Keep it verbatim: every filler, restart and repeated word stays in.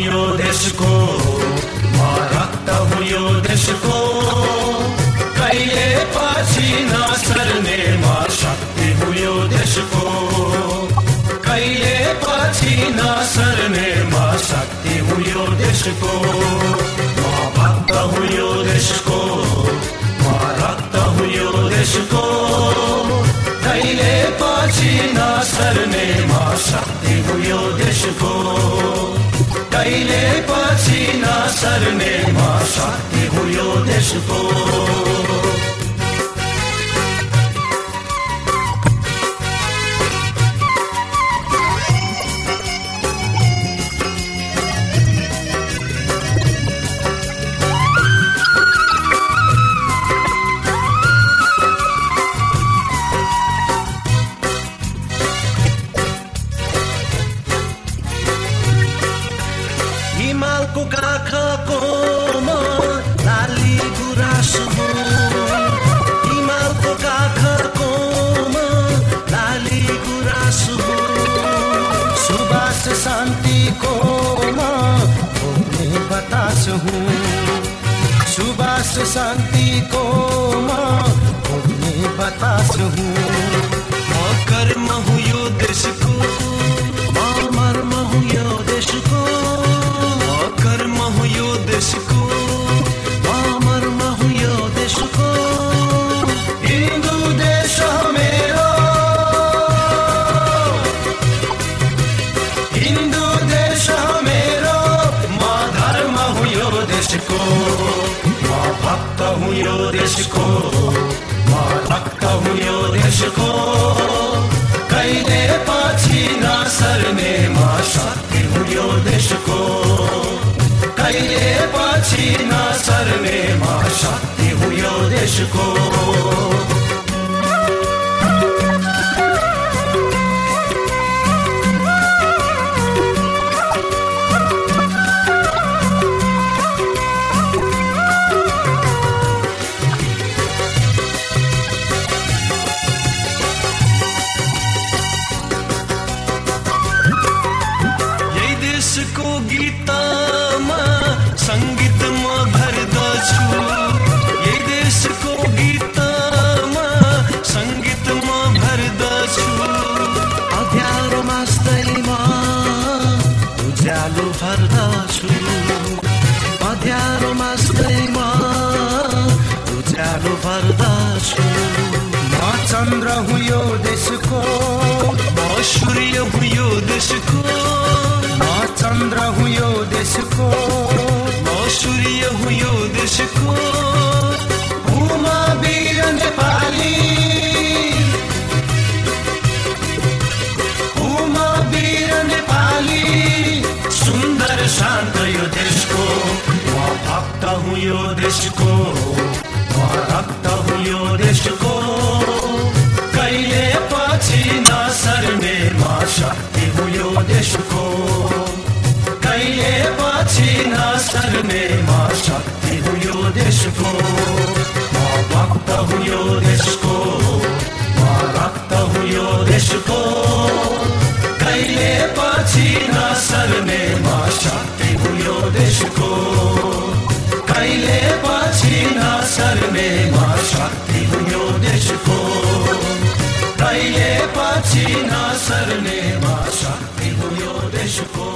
यो देशको, म रक्त हुँ यो देशको, कहिले पछि नसर्ने म शक्ति हुँ यो देशको, कहिले पछि नसर्ने म शक्ति हुँ यो देशको, म भक्त हुँ यो देशको, म रक्त हुँ यो देशको, कहिले पछि नसर्ने म शक्ति हुँ यो देशको, कहिले पछि नसर्ने म शक्ति हुँ यो देशको। हिमालको काखको म लाली गुराँस हुँ, हिमालको काखको म लाली गुराँस हुँ, सुबास शान्तिको म भोग्ने बतास हुँ, सुबास शान्तिको म भोग्ने बतास हुँ, म कर्म हुँ यो देशको, म मर्म हुँ यो देशको, कर्म हुँ यो देशको, म मर्म हुँ यो देशको, हिन्दू देश मेरो, हिन्दू देश मेरो, म धर्म हुँ यो देशको, म भक्त हुँ यो देशको, म रक्त हुँ यो देशको, कहिले पछि नसर्ने म शक्ति हुँ यो देशको, कहिले पछि नसर्ने म शक्ति हुँ यो देशको। यही देशको गीतमा संगीत म भर्दछु, यही देशको गीतमा संगीत म भर्दछु, अँध्यारो मास्दैमा उज्यालो भर्दछु, अँध्यारो मास्दैमा उज्यालो भर्दछु, म चन्द्र हुँ यो देशको, म सूर्य हुँ यो देशको, म चन्द्र हुँ यो देशको, म सूर्य हुँ यो देशको, उमा वीर नेपाली, उमा वीर नेपाली, सुन्दर शान्त यो देशको, म भक्त हुँ यो देशको, म रक्त हुँ यो देशको, कहिले पछि नसर्ने म शक्ति हुँ यो देशको, कहिले पछि नसर्ने म शक्ति हुँ यो देशको, म भक्त हुँ यो देशको, म रक्त हुँ यो देशको, कहिले पछि नसर्ने म शक्ति हुँ यो देशको, कहिले पछि नसर्ने म शक्ति हुँ यो देशको, कहिले पछि नसर्ने म शक्ति हुँ यो देशको।